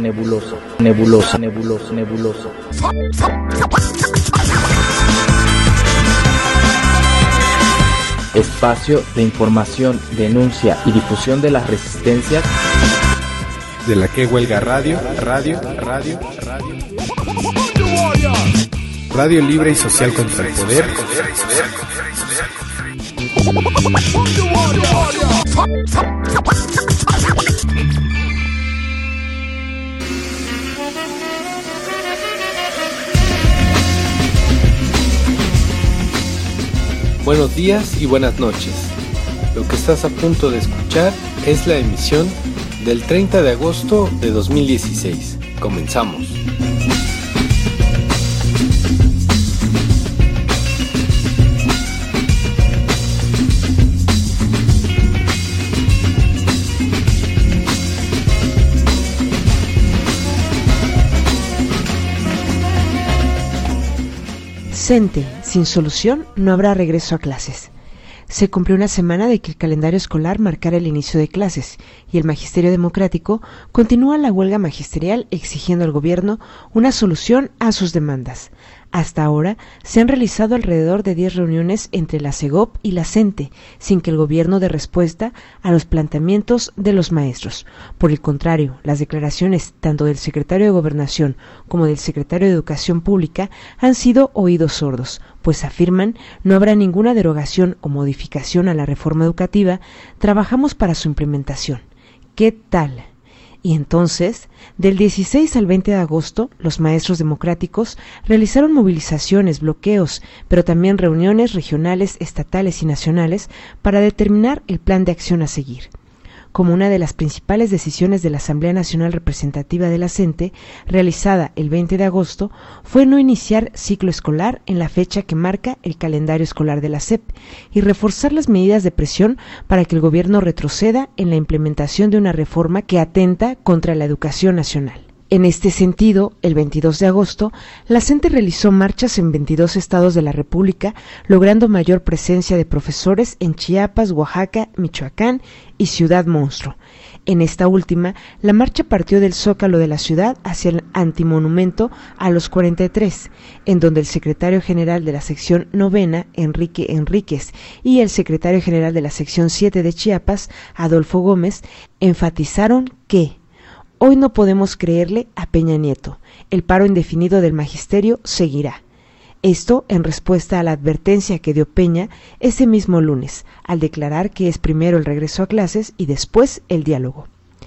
nebulosa, nebulosa, nebulosa, nebulosa. Espacio de información, denuncia y difusión de las resistencias de la que huelga radio libre y social contra el poder. Buenos días y buenas noches. Lo que estás a punto de escuchar es la emisión del 30 de agosto de 2016. Comenzamos. CENTE, sin solución no habrá regreso a clases. Se cumplió una semana de que el calendario escolar marcara el inicio de clases y el Magisterio Democrático continúa la huelga magisterial exigiendo al gobierno una solución a sus demandas. Hasta ahora se han realizado alrededor de 10 reuniones entre la CEGOP y la CENTE, sin que el gobierno dé respuesta a los planteamientos de los maestros. Por el contrario, las declaraciones tanto del secretario de Gobernación como del secretario de Educación Pública han sido oídos sordos, pues afirman no habrá ninguna derogación o modificación a la reforma educativa, trabajamos para su implementación. ¿Qué tal? Y entonces, del 16 al 20 de agosto, los maestros democráticos realizaron movilizaciones, bloqueos, pero también reuniones regionales, estatales y nacionales para determinar el plan de acción a seguir. Como una de las principales decisiones de la Asamblea Nacional Representativa de la CENTE, realizada el 20 de agosto, fue no iniciar ciclo escolar en la fecha que marca el calendario escolar de la SEP y reforzar las medidas de presión para que el gobierno retroceda en la implementación de una reforma que atenta contra la educación nacional. En este sentido, el 22 de agosto, la CENTE realizó marchas en 22 estados de la República, logrando mayor presencia de profesores en Chiapas, Oaxaca, Michoacán y Ciudad Monstruo. En esta última, la marcha partió del Zócalo de la ciudad hacia el antimonumento a los 43, en donde el secretario general de la sección 9, Enrique Enríquez, y el secretario general de la sección 7 de Chiapas, Adolfo Gómez, enfatizaron que hoy no podemos creerle a Peña Nieto. El paro indefinido del magisterio seguirá. Esto en respuesta a la advertencia que dio Peña ese mismo lunes, al declarar que es primero el regreso a clases y después el diálogo.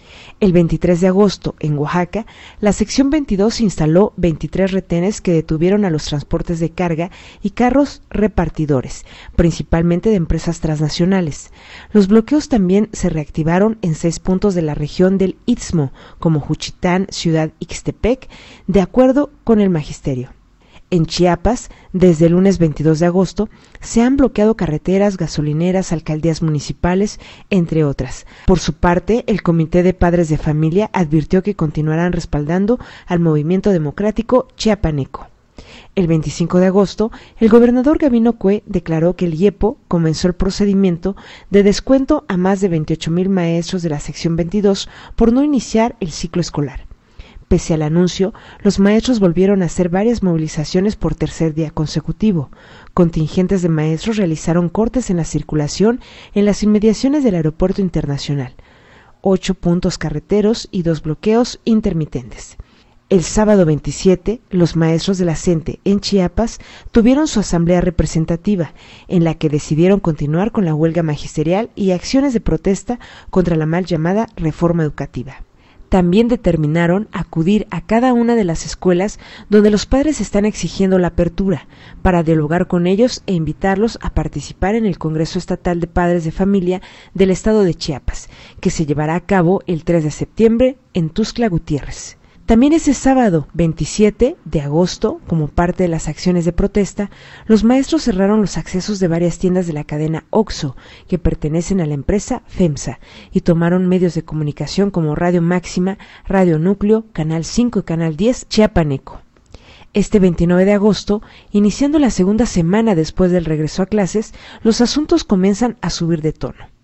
El 23 de agosto, en Oaxaca, la sección 22 instaló 23 retenes que detuvieron a los transportes de carga y carros repartidores, principalmente de empresas transnacionales. Los bloqueos también se reactivaron en 6 puntos de la región del Istmo, como Juchitán, Ciudad Ixtepec, de acuerdo con el magisterio. En Chiapas, desde el lunes 22 de agosto, se han bloqueado carreteras, gasolineras, alcaldías municipales, entre otras. Por su parte, el Comité de Padres de Familia advirtió que continuarán respaldando al movimiento democrático chiapaneco. El 25 de agosto, el gobernador Gabino Cue declaró que el IEPO comenzó el procedimiento de descuento a más de 28,000 maestros de la sección 22 por no iniciar el ciclo escolar. Pese al anuncio, los maestros volvieron a hacer varias movilizaciones por tercer día consecutivo. Contingentes de maestros realizaron cortes en la circulación en las inmediaciones del aeropuerto internacional, 8 puntos carreteros y 2 bloqueos intermitentes. El sábado 27, los maestros de la CENTE en Chiapas tuvieron su asamblea representativa, en la que decidieron continuar con la huelga magisterial y acciones de protesta contra la mal llamada reforma educativa. También determinaron acudir a cada una de las escuelas donde los padres están exigiendo la apertura, para dialogar con ellos e invitarlos a participar en el Congreso Estatal de Padres de Familia del Estado de Chiapas, que se llevará a cabo el 3 de septiembre en Tuxtla Gutiérrez. También ese sábado 27 de agosto, como parte de las acciones de protesta, los maestros cerraron los accesos de varias tiendas de la cadena OXXO, que pertenecen a la empresa FEMSA, y tomaron medios de comunicación como Radio Máxima, Radio Núcleo, Canal 5 y Canal 10 Chiapaneco. Este 29 de agosto, iniciando la segunda semana después del regreso a clases, los asuntos comienzan a subir de tono.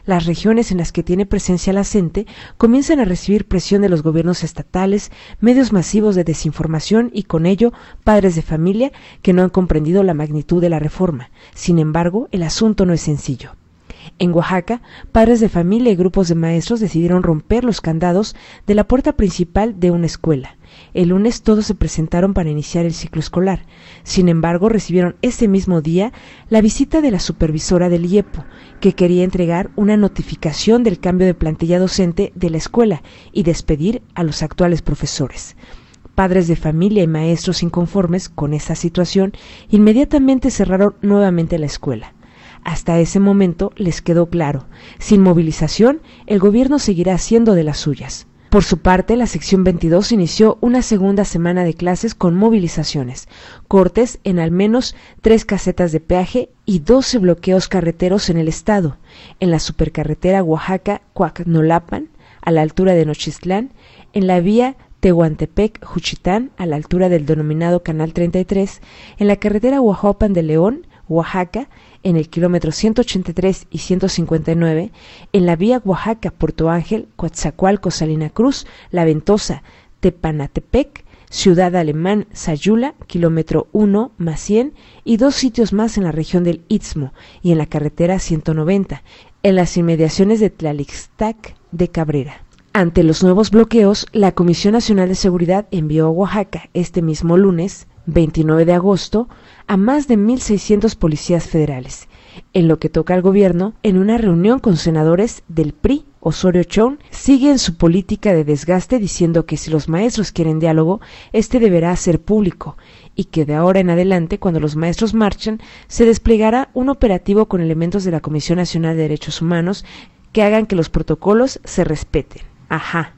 Las regiones en las que tiene presencia la CENTE comienzan a recibir presión de los gobiernos estatales, medios masivos de desinformación y con ello padres de familia que no han comprendido la magnitud de la reforma. Sin embargo, el asunto no es sencillo. En Oaxaca, padres de familia y grupos de maestros decidieron romper los candados de la puerta principal de una escuela. El lunes todos se presentaron para iniciar el ciclo escolar. Sin embargo, recibieron ese mismo día la visita de la supervisora del IEPO, que quería entregar una notificación del cambio de plantilla docente de la escuela y despedir a los actuales profesores. Padres de familia y maestros inconformes con esa situación inmediatamente cerraron nuevamente la escuela. Hasta ese momento les quedó claro, sin movilización, el gobierno seguirá haciendo de las suyas. Por su parte, la sección 22 inició una segunda semana de clases con movilizaciones, cortes en al menos 3 casetas de peaje y 12 bloqueos carreteros en el estado, en la supercarretera Oaxaca-Coacnolapan, a la altura de Nochistlán, en la vía Tehuantepec-Juchitán, a la altura del denominado Canal 33, en la carretera Oaxapan de León, Oaxaca, en el kilómetro 183 y 159, en la vía Oaxaca-Puerto Ángel, Coatzacoalcos, Salina Cruz, La Ventosa, Tepanatepec, Ciudad Alemán, Sayula, kilómetro 1 más 100 y 2 sitios más en la región del Istmo y en la carretera 190, en las inmediaciones de Tlalixtac de Cabrera. Ante los nuevos bloqueos, la Comisión Nacional de Seguridad envió a Oaxaca este mismo lunes, 29 de agosto, a más de 1,600 policías federales. En lo que toca al gobierno, en una reunión con senadores del PRI, Osorio Chong sigue en su política de desgaste diciendo que si los maestros quieren diálogo, este deberá ser público y que de ahora en adelante, cuando los maestros marchen, se desplegará un operativo con elementos de la Comisión Nacional de Derechos Humanos que hagan que los protocolos se respeten. Ajá.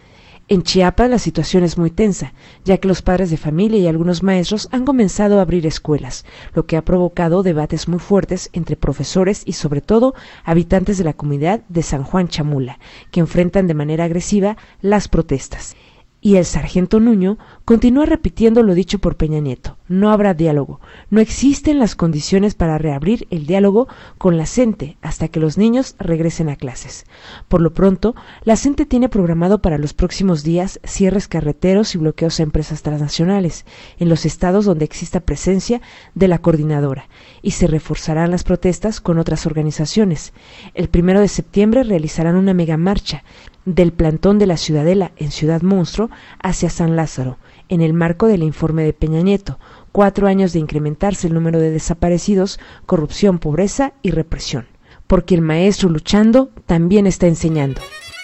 En Chiapas la situación es muy tensa, ya que los padres de familia y algunos maestros han comenzado a abrir escuelas, lo que ha provocado debates muy fuertes entre profesores y sobre todo habitantes de la comunidad de San Juan Chamula, que enfrentan de manera agresiva las protestas. Y el sargento Nuño continúa repitiendo lo dicho por Peña Nieto: no habrá diálogo, no existen las condiciones para reabrir el diálogo con la CENTE hasta que los niños regresen a clases. Por lo pronto, la CENTE tiene programado para los próximos días cierres carreteros y bloqueos a empresas transnacionales en los estados donde exista presencia de la coordinadora, y se reforzarán las protestas con otras organizaciones. El 1 de septiembre realizarán una megamarcha del plantón de la Ciudadela en Ciudad Monstruo hacia San Lázaro, en el marco del informe de Peña Nieto, 4 años de incrementarse el número de desaparecidos, corrupción, pobreza y represión. Porque el maestro luchando también está enseñando.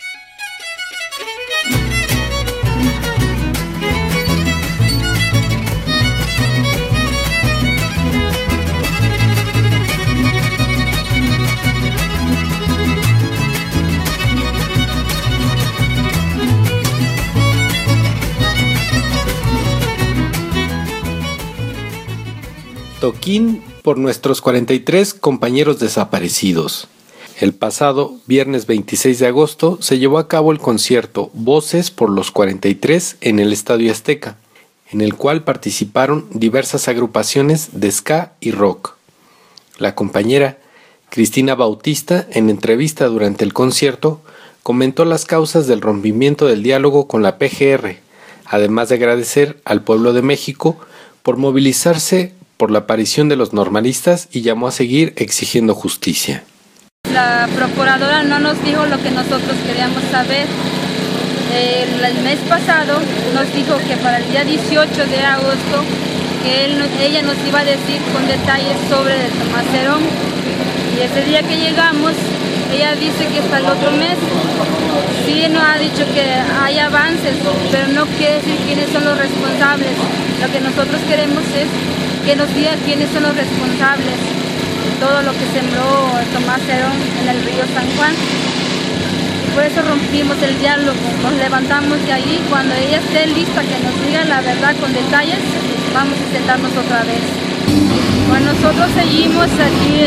Toquín por nuestros 43 compañeros desaparecidos. El pasado viernes 26 de agosto se llevó a cabo el concierto Voces por los 43 en el Estadio Azteca, en el cual participaron diversas agrupaciones de ska y rock. La compañera Cristina Bautista, en entrevista durante el concierto, comentó las causas del rompimiento del diálogo con la PGR, además de agradecer al pueblo de México por movilizarse por la aparición de los normalistas y llamó a seguir exigiendo justicia. La procuradora no nos dijo lo que nosotros queríamos saber. El mes pasado nos dijo que para el día 18 de agosto que ella nos iba a decir con detalles sobre el Tomás Herón. Y ese día que llegamos, ella dice que hasta el otro mes. Sí nos ha dicho que hay avances, pero no quiere decir quiénes son los responsables. Lo que nosotros queremos es que nos diga quiénes son los responsables de todo lo que sembró Tomás Herón en el río San Juan. Y por eso rompimos el diálogo, nos levantamos de allí. Cuando ella esté lista que nos diga la verdad con detalles, vamos a sentarnos otra vez. Bueno, nosotros seguimos aquí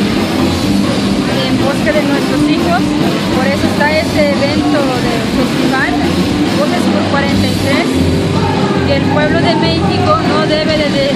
en busca de nuestros hijos, por eso está este evento del festival, Voces por 43, que el pueblo de México no debe de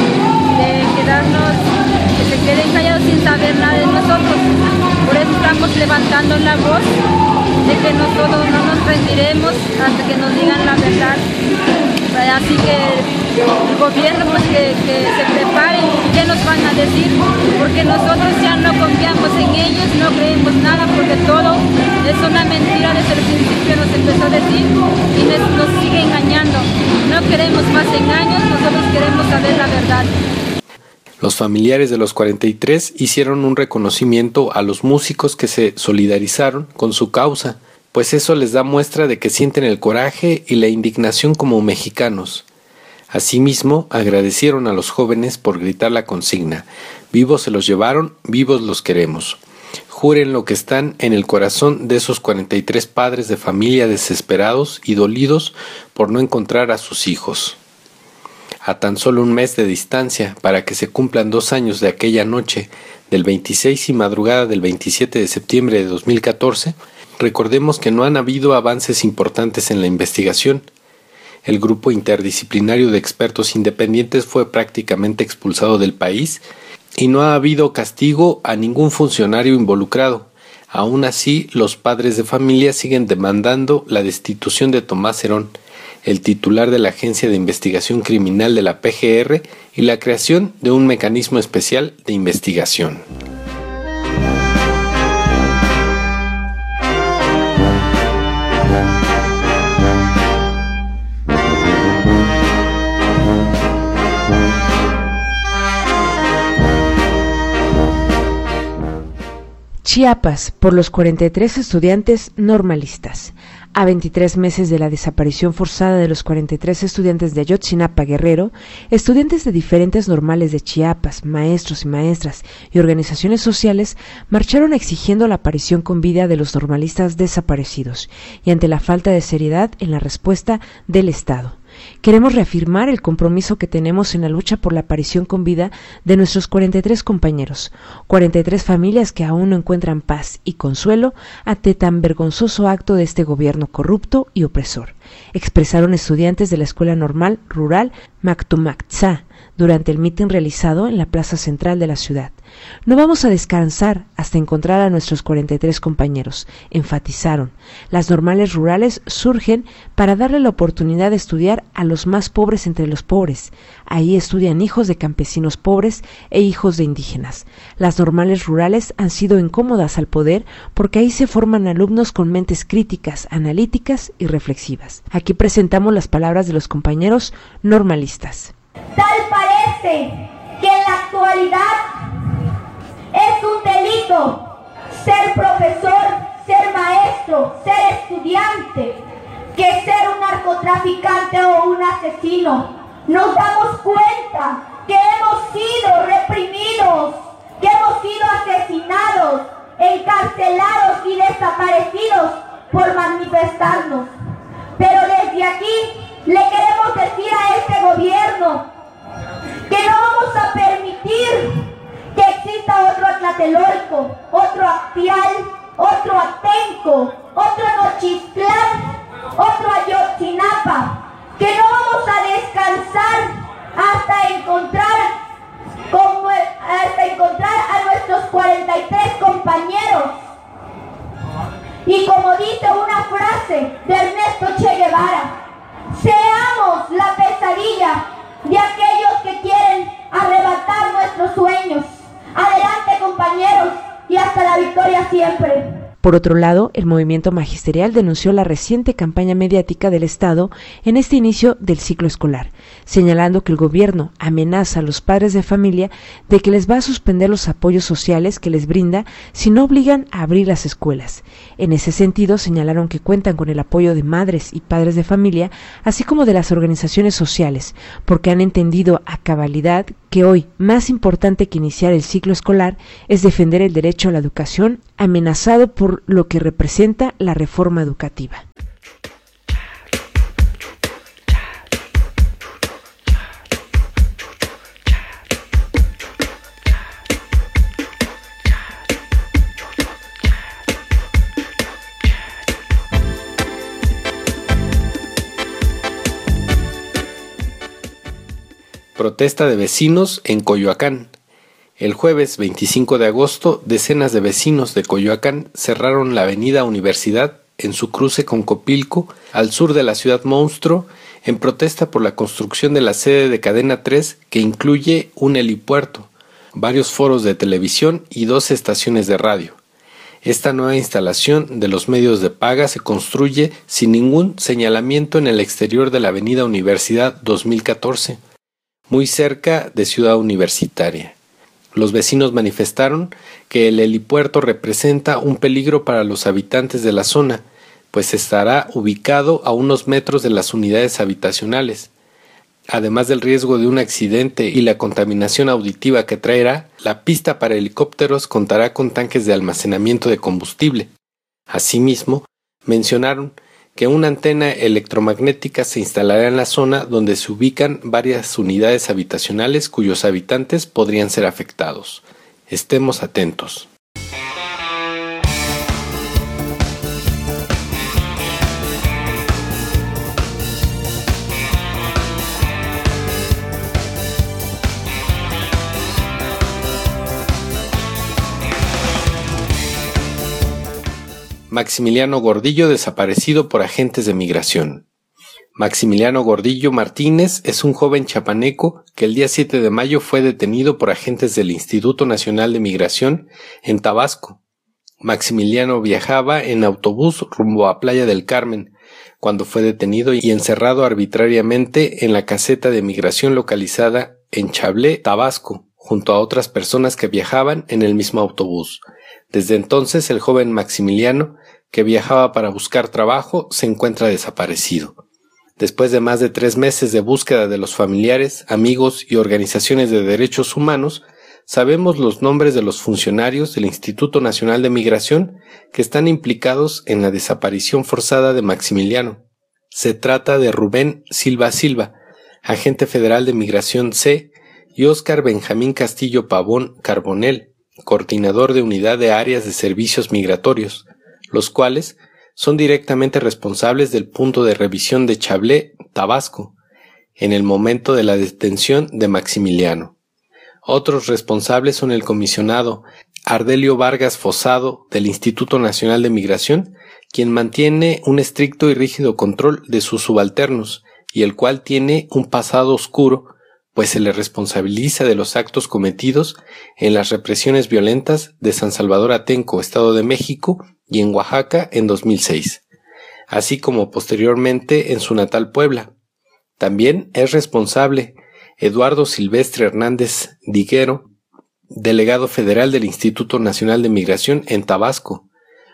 quedarnos, que se queden callados sin saber nada de nosotros. Por eso estamos levantando la voz de que nosotros no nos rendiremos hasta que nos digan la verdad. Así que el gobierno pues que se prepare. ¿Qué nos van a decir? Porque nosotros ya no confiamos en ellos, no creemos nada, porque todo es una mentira. Desde el principio nos empezó a decir y nos sigue engañando. No queremos más engaños, nosotros queremos saber la verdad. Los familiares de los 43 hicieron un reconocimiento a los músicos que se solidarizaron con su causa, pues eso les da muestra de que sienten el coraje y la indignación como mexicanos. Asimismo, agradecieron a los jóvenes por gritar la consigna: vivos se los llevaron, vivos los queremos. Juren lo que están en el corazón de esos 43 padres de familia desesperados y dolidos por no encontrar a sus hijos. A tan solo un mes de distancia para que se cumplan 2 años de aquella noche del 26 y madrugada del 27 de septiembre de 2014, recordemos que no han habido avances importantes en la investigación. El grupo interdisciplinario de expertos independientes fue prácticamente expulsado del país y no ha habido castigo a ningún funcionario involucrado. Aún así, los padres de familia siguen demandando la destitución de Tomás Herón, el titular de la Agencia de Investigación Criminal de la PGR, y la creación de un mecanismo especial de investigación. Chiapas, por los 43 estudiantes normalistas. A 23 meses de la desaparición forzada de los 43 estudiantes de Ayotzinapa, Guerrero, estudiantes de diferentes normales de Chiapas, maestros y maestras y organizaciones sociales marcharon exigiendo la aparición con vida de los normalistas desaparecidos y ante la falta de seriedad en la respuesta del Estado. Queremos reafirmar el compromiso que tenemos en la lucha por la aparición con vida de nuestros 43 compañeros, 43 familias que aún no encuentran paz y consuelo ante tan vergonzoso acto de este gobierno corrupto y opresor, expresaron estudiantes de la Escuela Normal Rural Mactumaxá durante el mitin realizado en la plaza central de la ciudad. No vamos a descansar hasta encontrar a nuestros 43 compañeros, enfatizaron. Las normales rurales surgen para darle la oportunidad de estudiar a los más pobres entre los pobres. Ahí estudian hijos de campesinos pobres e hijos de indígenas. Las normales rurales han sido incómodas al poder porque ahí se forman alumnos con mentes críticas, analíticas y reflexivas. Aquí presentamos las palabras de los compañeros normalistas. Tal parece que en la actualidad es un delito ser profesor, ser maestro, ser estudiante, que ser un narcotraficante o un asesino. Nos damos cuenta que hemos sido reprimidos, que hemos sido asesinados, encarcelados y desaparecidos por manifestarnos. Pero desde aquí le queremos decir a este gobierno que no vamos a permitir que exista otro Tlatelolco, otro Actial, otro Atenco, otro Nochistlán, otro Ayotzinapa, que no vamos a descansar hasta encontrar a nuestros 43 compañeros. Y como dice una frase de Ernesto Che Guevara, seamos la pesadilla de aquellos que quieren arrebatar nuestros sueños. Adelante, compañeros, y hasta la victoria siempre. Por otro lado, el movimiento magisterial denunció la reciente campaña mediática del Estado en este inicio del ciclo escolar, señalando que el gobierno amenaza a los padres de familia de que les va a suspender los apoyos sociales que les brinda si no obligan a abrir las escuelas. En ese sentido, señalaron que cuentan con el apoyo de madres y padres de familia, así como de las organizaciones sociales, porque han entendido a cabalidad que hoy, más importante que iniciar el ciclo escolar, es defender el derecho a la educación, amenazado por lo que representa la reforma educativa. Protesta de vecinos en Coyoacán. El jueves 25 de agosto, decenas de vecinos de Coyoacán cerraron la avenida Universidad en su cruce con Copilco, al sur de la ciudad monstruo, en protesta por la construcción de la sede de Cadena 3, que incluye un helipuerto, varios foros de televisión y 2 estaciones de radio. Esta nueva instalación de los medios de paga se construye sin ningún señalamiento en el exterior de la avenida Universidad 2014, muy cerca de Ciudad Universitaria. Los vecinos manifestaron que el helipuerto representa un peligro para los habitantes de la zona, pues estará ubicado a unos metros de las unidades habitacionales. Además del riesgo de un accidente y la contaminación auditiva que traerá, la pista para helicópteros contará con tanques de almacenamiento de combustible. Asimismo, mencionaron que una antena electromagnética se instalará en la zona donde se ubican varias unidades habitacionales cuyos habitantes podrían ser afectados. Estemos atentos. Maximiliano Gordillo desaparecido por agentes de migración. Maximiliano Gordillo Martínez es un joven chapaneco que el día 7 de mayo fue detenido por agentes del Instituto Nacional de Migración en Tabasco. Maximiliano viajaba en autobús rumbo a Playa del Carmen cuando fue detenido y encerrado arbitrariamente en la caseta de migración localizada en Chablé, Tabasco, junto a otras personas que viajaban en el mismo autobús. Desde entonces, el joven Maximiliano, que viajaba para buscar trabajo, se encuentra desaparecido. Después de más de 3 meses de búsqueda de los familiares, amigos y organizaciones de derechos humanos, sabemos los nombres de los funcionarios del Instituto Nacional de Migración que están implicados en la desaparición forzada de Maximiliano. Se trata de Rubén Silva Silva, agente federal de Migración C, y Óscar Benjamín Castillo Pavón Carbonell, coordinador de unidad de áreas de servicios migratorios, los cuales son directamente responsables del punto de revisión de Chablé, Tabasco, en el momento de la detención de Maximiliano. Otros responsables son el comisionado Ardelio Vargas Fosado del Instituto Nacional de Migración, quien mantiene un estricto y rígido control de sus subalternos y el cual tiene un pasado oscuro, pues se le responsabiliza de los actos cometidos en las represiones violentas de San Salvador Atenco, Estado de México, y en Oaxaca en 2006, así como posteriormente en su natal Puebla. También es responsable Eduardo Silvestre Hernández Diguero, delegado federal del Instituto Nacional de Migración en Tabasco,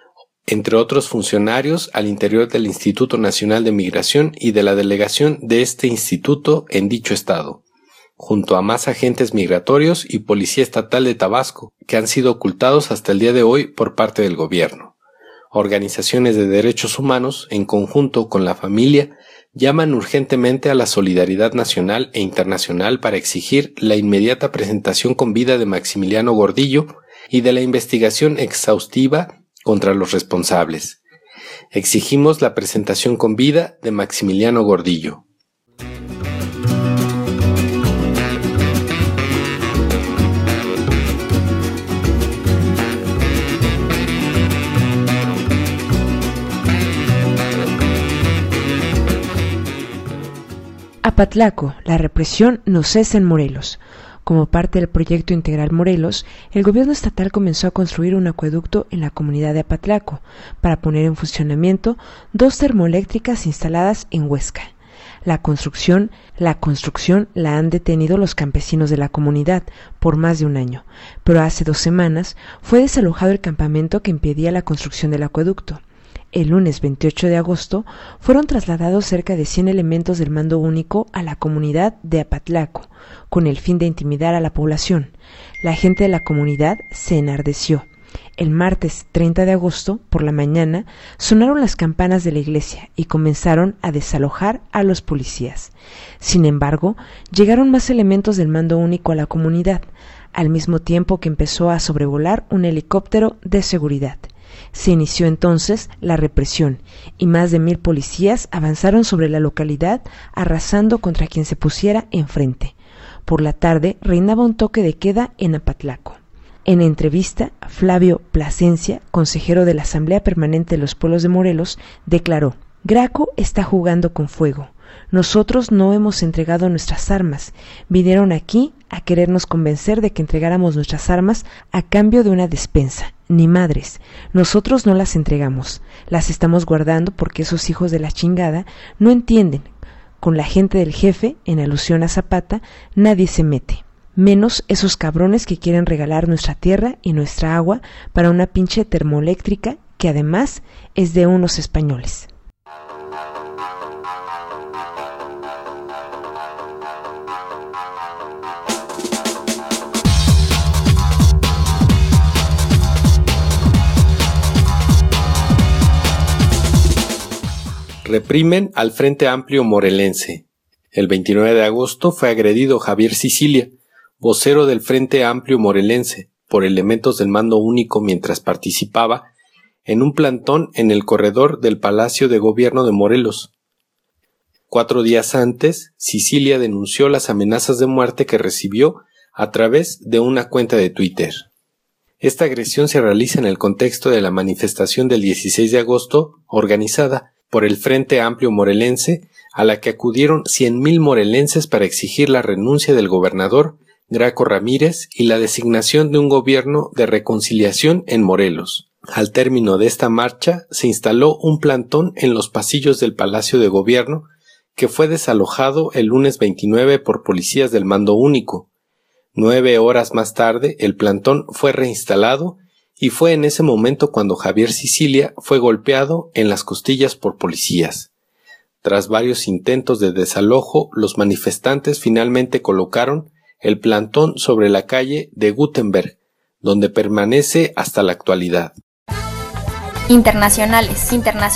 entre otros funcionarios al interior del Instituto Nacional de Migración y de la delegación de este instituto en dicho estado, junto a más agentes migratorios y Policía Estatal de Tabasco, que han sido ocultados hasta el día de hoy por parte del gobierno. Organizaciones de derechos humanos, en conjunto con la familia, llaman urgentemente a la solidaridad nacional e internacional para exigir la inmediata presentación con vida de Maximiliano Gordillo y de la investigación exhaustiva contra los responsables. Exigimos la presentación con vida de Maximiliano Gordillo. Apatlaco, la represión no cesa en Morelos. Como parte del proyecto Integral Morelos, el gobierno estatal comenzó a construir un acueducto en la comunidad de Apatlaco para poner en funcionamiento 2 termoeléctricas instaladas en Huesca. La construcción la han detenido los campesinos de la comunidad por más de un año, pero hace 2 semanas fue desalojado el campamento que impedía la construcción del acueducto. El lunes 28 de agosto fueron trasladados cerca de 100 elementos del Mando Único a la comunidad de Apatlaco, con el fin de intimidar a la población. La gente de la comunidad se enardeció. El martes 30 de agosto, por la mañana, sonaron las campanas de la iglesia y comenzaron a desalojar a los policías. Sin embargo, llegaron más elementos del Mando Único a la comunidad, al mismo tiempo que empezó a sobrevolar un helicóptero de seguridad. Se inició entonces la represión y más de 1000 policías avanzaron sobre la localidad arrasando contra quien se pusiera enfrente. Por la tarde reinaba un toque de queda en Apatlaco. En entrevista, Flavio Plasencia, consejero de la Asamblea Permanente de los Pueblos de Morelos, declaró: Graco está jugando con fuego. Nosotros no hemos entregado nuestras armas. Vinieron aquí a querernos convencer de que entregáramos nuestras armas a cambio de una despensa. Ni madres. Nosotros no las entregamos. Las estamos guardando porque esos hijos de la chingada no entienden. Con la gente del jefe, en alusión a Zapata, nadie se mete. Menos esos cabrones que quieren regalar nuestra tierra y nuestra agua para una pinche termoeléctrica que además es de unos españoles. Reprimen al Frente Amplio Morelense. El 29 de agosto fue agredido Javier Sicilia, vocero del Frente Amplio Morelense, por elementos del Mando Único mientras participaba en un plantón en el corredor del Palacio de Gobierno de Morelos. 4 días antes, Sicilia denunció las amenazas de muerte que recibió a través de una cuenta de Twitter. Esta agresión se realiza en el contexto de la manifestación del 16 de agosto organizada por el Frente Amplio Morelense, a la que acudieron 100,000 morelenses para exigir la renuncia del gobernador Graco Ramírez y la designación de un gobierno de reconciliación en Morelos. Al término de esta marcha, se instaló un plantón en los pasillos del Palacio de Gobierno, que fue desalojado el lunes 29 por policías del Mando Único. 9 horas más tarde, el plantón fue reinstalado y fue en ese momento cuando Javier Sicilia fue golpeado en las costillas por policías. Tras varios intentos de desalojo, los manifestantes finalmente colocaron el plantón sobre la calle de Gutenberg, donde permanece hasta la actualidad. Internacionales.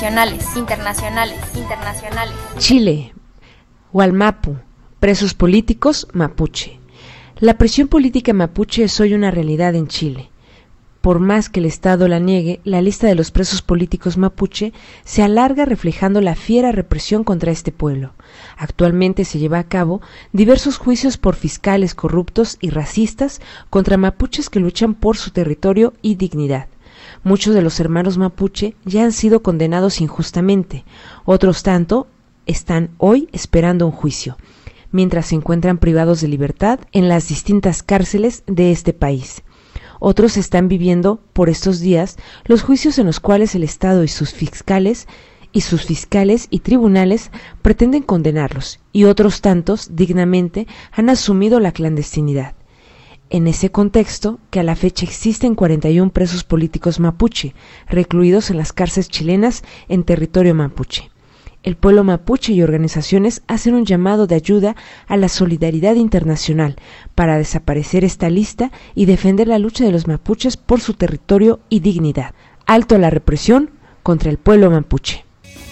Chile. Wallmapu. Presos políticos mapuche. La presión política mapuche es hoy una realidad en Chile. Por más que el Estado la niegue, la lista de los presos políticos mapuche se alarga reflejando la fiera represión contra este pueblo. Actualmente se lleva a cabo diversos juicios por fiscales corruptos y racistas contra mapuches que luchan por su territorio y dignidad. Muchos de los hermanos mapuche ya han sido condenados injustamente, otros tanto están hoy esperando un juicio, mientras se encuentran privados de libertad en las distintas cárceles de este país. Otros están viviendo por estos días los juicios en los cuales el Estado y sus fiscales y tribunales pretenden condenarlos, y otros tantos dignamente han asumido la clandestinidad. En ese contexto, que a la fecha existen 41 presos políticos mapuche, recluidos en las cárceles chilenas en territorio mapuche. El pueblo mapuche y organizaciones hacen un llamado de ayuda a la solidaridad internacional para desaparecer esta lista y defender la lucha de los mapuches por su territorio y dignidad. Alto a la represión contra el pueblo mapuche.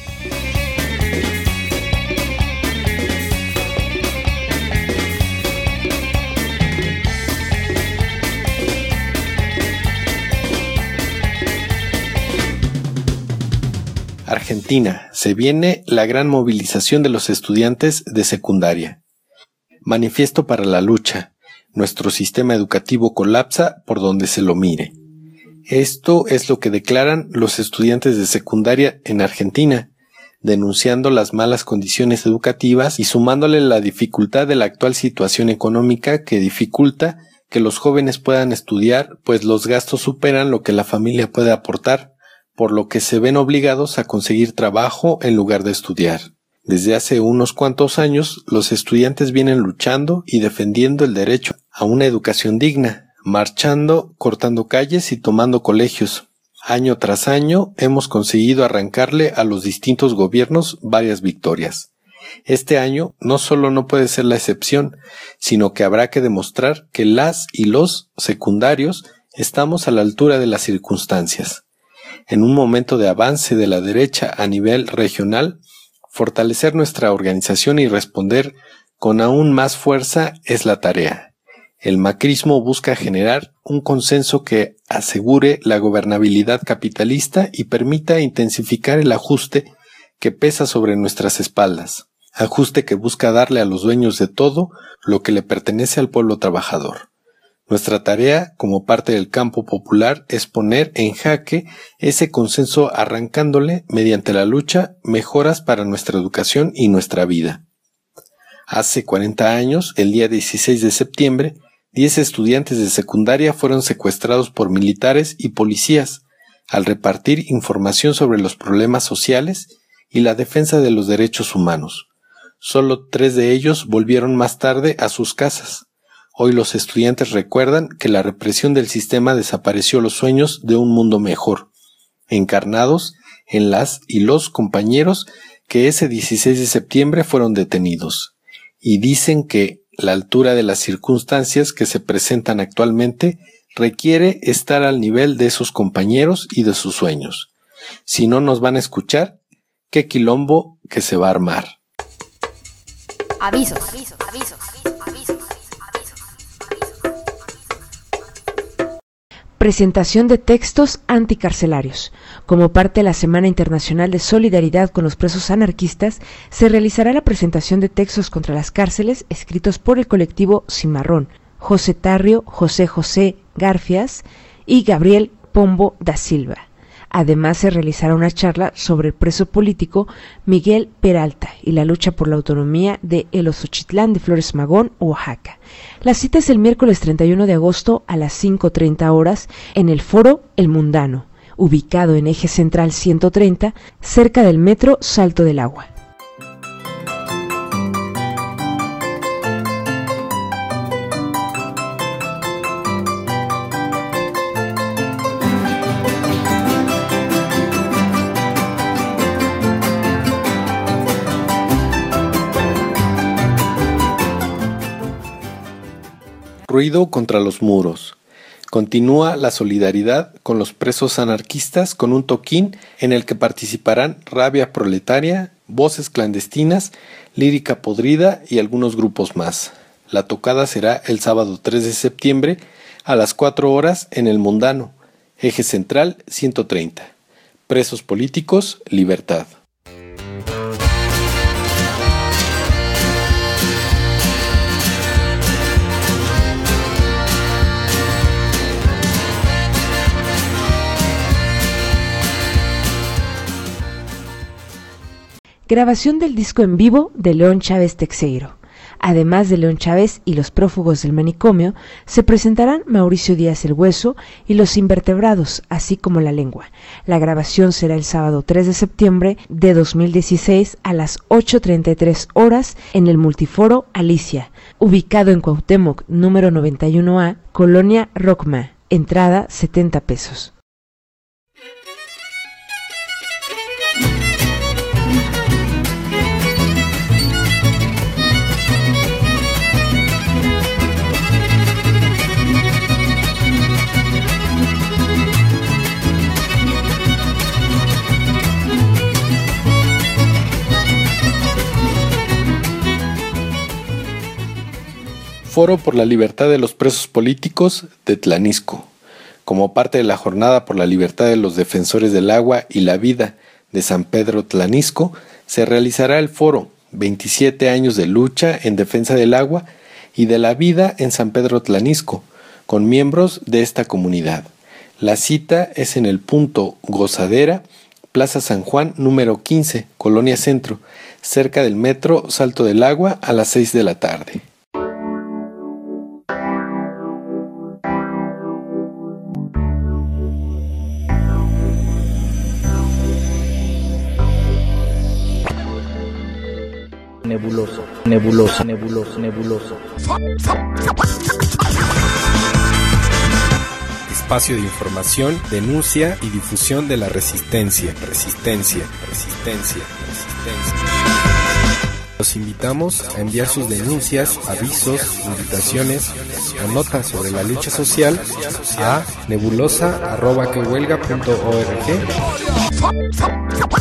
Argentina, se viene la gran movilización de los estudiantes de secundaria. Manifiesto para la lucha. Nuestro sistema educativo colapsa por donde se lo mire. Esto es lo que declaran los estudiantes de secundaria en Argentina, denunciando las malas condiciones educativas y sumándole la dificultad de la actual situación económica que dificulta que los jóvenes puedan estudiar, pues los gastos superan lo que la familia puede aportar, por lo que se ven obligados a conseguir trabajo en lugar de estudiar. Desde hace unos cuantos años, los estudiantes vienen luchando y defendiendo el derecho a una educación digna, marchando, cortando calles y tomando colegios. Año tras año hemos conseguido arrancarle a los distintos gobiernos varias victorias. Este año no solo no puede ser la excepción, sino que habrá que demostrar que las y los secundarios estamos a la altura de las circunstancias. En un momento de avance de la derecha a nivel regional, fortalecer nuestra organización y responder con aún más fuerza es la tarea. El macrismo busca generar un consenso que asegure la gobernabilidad capitalista y permita intensificar el ajuste que pesa sobre nuestras espaldas. ajuste que busca darle a los dueños de todo lo que le pertenece al pueblo trabajador. Nuestra tarea como parte del campo popular es poner en jaque ese consenso arrancándole, mediante la lucha, mejoras para nuestra educación y nuestra vida. Hace 40 años, el día 16 de septiembre, 10 estudiantes de secundaria fueron secuestrados por militares y policías al repartir información sobre los problemas sociales y la defensa de los derechos humanos. Solo 3 de ellos volvieron más tarde a sus casas. Hoy los estudiantes recuerdan que la represión del sistema desapareció los sueños de un mundo mejor, encarnados en las y los compañeros que ese 16 de septiembre fueron detenidos. Y dicen que la altura de las circunstancias que se presentan actualmente requiere estar al nivel de esos compañeros y de sus sueños. Si no nos van a escuchar, qué quilombo que se va a armar. Avisos. Presentación de textos anticarcelarios. Como parte de la Semana Internacional de Solidaridad con los Presos Anarquistas, se realizará la presentación de textos contra las cárceles escritos por el colectivo Cimarrón, José Tarrio, José Garfias y Gabriel Pombo da Silva. Además, se realizará una charla sobre el preso político Miguel Peralta y la lucha por la autonomía de El Osochitlán de Flores Magón, Oaxaca. La cita es el miércoles 31 de agosto a las 5:30 horas en el Foro El Mundano, ubicado en Eje Central 130, cerca del Metro Salto del Agua. Ruido contra los muros. Continúa la solidaridad con los presos anarquistas con un toquín en el que participarán Rabia Proletaria, Voces Clandestinas, Lírica Podrida y algunos grupos más. La tocada será el sábado 3 de septiembre a las 4 horas en el Mundano, Eje Central 130. Presos políticos, libertad. Grabación del disco en vivo de León Chávez Teixeiro. Además de León Chávez y los prófugos del manicomio, se presentarán Mauricio Díaz el Hueso y los Invertebrados, así como La Lengua. La grabación será el sábado 3 de septiembre de 2016 a las 8:33 horas en el Multiforo Alicia, ubicado en Cuauhtémoc, número 91A, Colonia Rockma. Entrada 70 pesos. Foro por la libertad de los presos políticos de Tlanisco. Como parte de la jornada por la libertad de los defensores del agua y la vida de San Pedro Tlanisco, se realizará el foro 27 años de lucha en defensa del agua y de la vida en San Pedro Tlanisco, con miembros de esta comunidad. La cita es en el punto Gozadera, Plaza San Juan, número 15, Colonia Centro, cerca del Metro Salto del Agua, a las 6 de la tarde. Nebuloso. Espacio de información, denuncia y difusión de la resistencia. Los invitamos a enviar sus denuncias, avisos, invitaciones o notas sobre la lucha social a nebulosa@quehuelga.org.